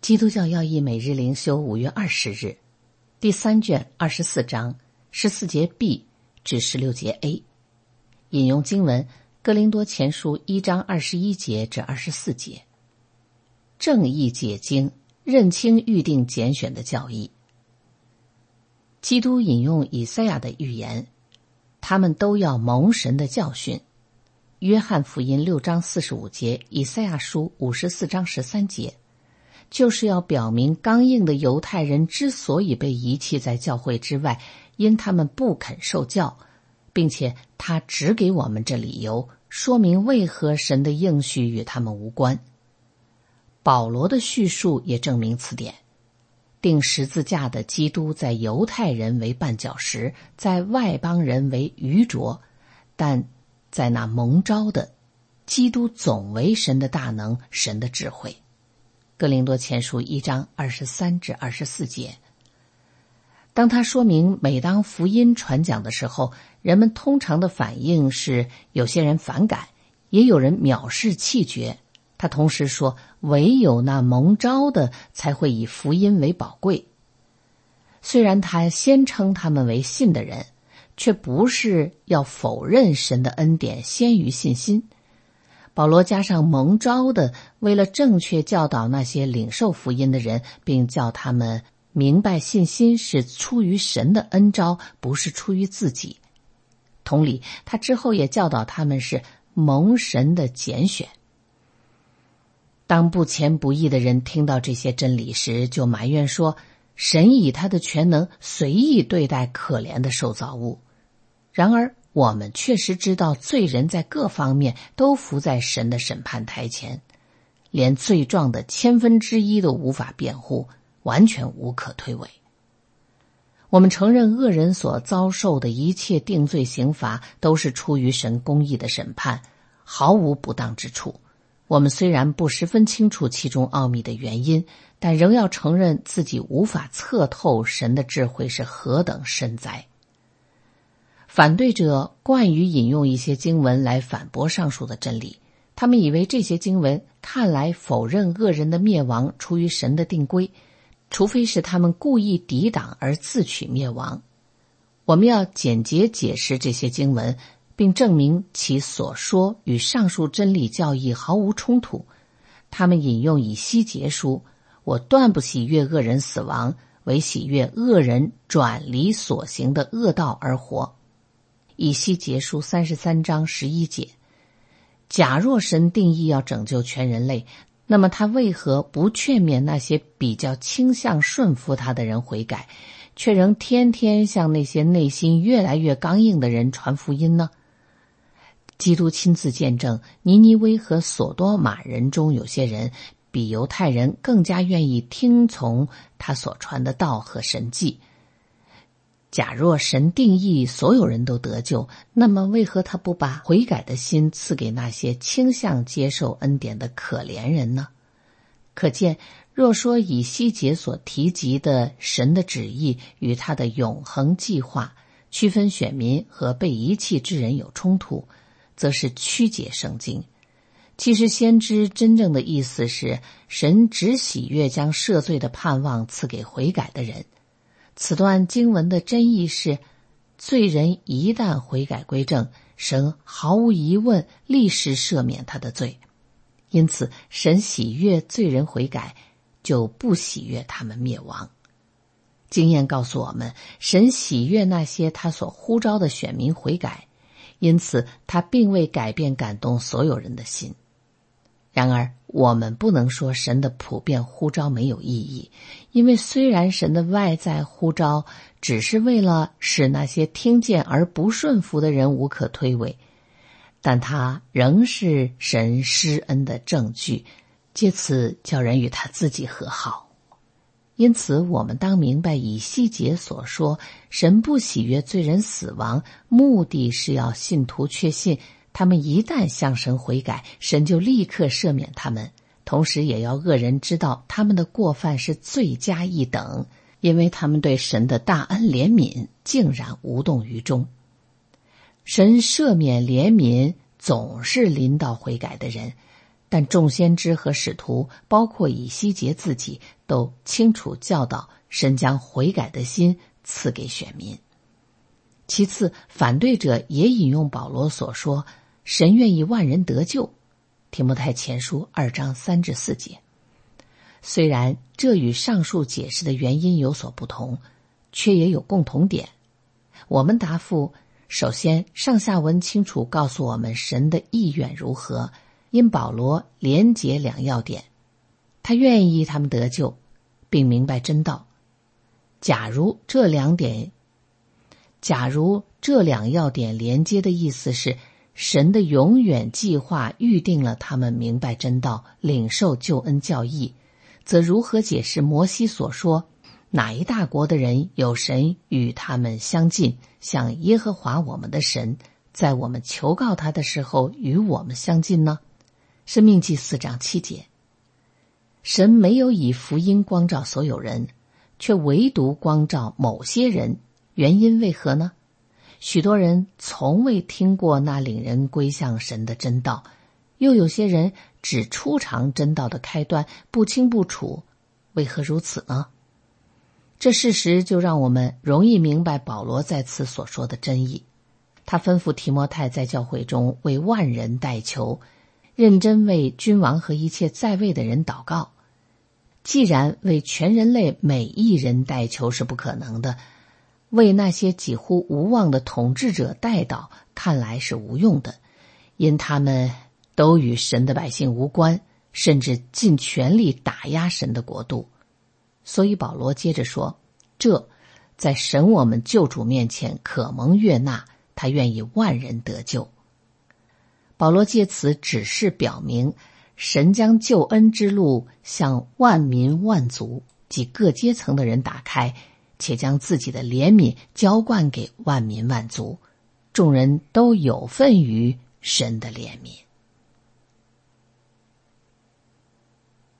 基督教要义每日灵修5月20日，第3卷24章14节 B 至16节 A。 引用经文哥林多前书1章21节至24节。正义解经，认清预定拣选的教义。基督引用以赛亚的预言，他们都要蒙神的教训。约翰福音6章45节，以赛亚书54章13节，就是要表明刚硬的犹太人之所以被遗弃在教会之外，因他们不肯受教，并且他只给我们这理由，说明为何神的应许与他们无关。保罗的叙述也证明此点。钉十字架的基督在犹太人为绊脚石，在外邦人为愚拙，但在那蒙召的，基督总为神的大能，神的智慧。哥林多前书1章23至24节。当他说明每当福音传讲的时候，人们通常的反应是有些人反感，也有人藐视弃绝。他同时说，唯有那蒙召的才会以福音为宝贵。虽然他先称他们为信的人，却不是要否认神的恩典先于信心。保罗加上蒙召的，为了正确教导那些领受福音的人，并叫他们明白信心是出于神的恩召，不是出于自己。同理，他之后也教导他们是蒙神的拣选。当不虔不义的人听到这些真理时，就埋怨说，神以他的全能随意对待可怜的受造物。然而我们确实知道，罪人在各方面都伏在神的审判台前，连罪状的1/1000都无法辩护，完全无可推诿。我们承认恶人所遭受的一切定罪刑罚都是出于神公义的审判，毫无不当之处。我们虽然不十分清楚其中奥秘的原因，但仍要承认自己无法测透神的智慧是何等深哉。反对者惯于引用一些经文来反驳上述的真理，他们以为这些经文看来否认恶人的灭亡出于神的定规，除非是他们故意抵挡而自取灭亡。我们要简洁解释这些经文，并证明其所说与上述真理教义毫无冲突。他们引用以西结书，我断不喜悦恶人死亡，唯喜悦恶人转离所行的恶道而活。以西结书33章11节。假若神定义要拯救全人类，那么他为何不劝勉那些比较倾向顺服他的人悔改，却仍天天向那些内心越来越刚硬的人传福音呢？基督亲自见证，尼尼微和索多玛人中有些人比犹太人更加愿意听从他所传的道和神迹。假若神定义所有人都得救，那么为何他不把悔改的心赐给那些倾向接受恩典的可怜人呢？可见，若说以西结所提及的神的旨意与他的永恒计划区分选民和被遗弃之人有冲突，则是曲解圣经。其实先知真正的意思是，神只喜悦将赦罪的盼望赐给悔改的人。此段经文的真意是，罪人一旦悔改归正，神毫无疑问立时赦免他的罪。因此，神喜悦罪人悔改，就不喜悦他们灭亡。经验告诉我们，神喜悦那些他所呼召的选民悔改，因此他并未改变感动所有人的心。然而，我们不能说神的普遍呼召没有意义，因为虽然神的外在呼召只是为了使那些听见而不顺服的人无可推诿，但他仍是神施恩的证据，借此叫人与他自己和好。因此，我们当明白以西结所说，神不喜悦罪人死亡，目的是要信徒确信，他们一旦向神悔改，神就立刻赦免他们，同时也要恶人知道他们的过犯是罪加一等，因为他们对神的大恩怜悯竟然无动于衷。神赦免怜悯总是临到悔改的人， 但众先知和使徒，包括以西结自己，都清楚教导神将悔改的心赐给选民。其次，反对者也引用保罗所说神愿意万人得救，提摩太前书2章3至4节。虽然这与上述解释的原因有所不同，却也有共同点。我们答复，首先上下文清楚告诉我们神的意愿如何，因保罗连结两要点，他愿意他们得救，并明白真道。假如这两要点连接的意思是神的永远计划预定了他们明白真道，领受救恩教义，则如何解释摩西所说哪一大国的人有神与他们相近，像耶和华我们的神，在我们求告他的时候与我们相近呢？申命记4章7节。神没有以福音光照所有人，却唯独光照某些人，原因为何呢？许多人从未听过那领人归向神的真道，又有些人只初尝真道的开端，不清不楚，为何如此呢？这事实就让我们容易明白保罗在此所说的真意。他吩咐提摩太在教会中为万人代求，认真为君王和一切在位的人祷告。既然为全人类每一人代求是不可能的，为那些几乎无望的统治者代祷看来是无用的，因他们都与神的百姓无关，甚至尽全力打压神的国度。所以保罗接着说，这在神我们救主面前可蒙悦纳，他愿意万人得救。保罗借此指示表明，神将救恩之路向万民万族及各阶层的人打开，且将自己的怜悯浇灌给万民万族，众人都有份于神的怜悯。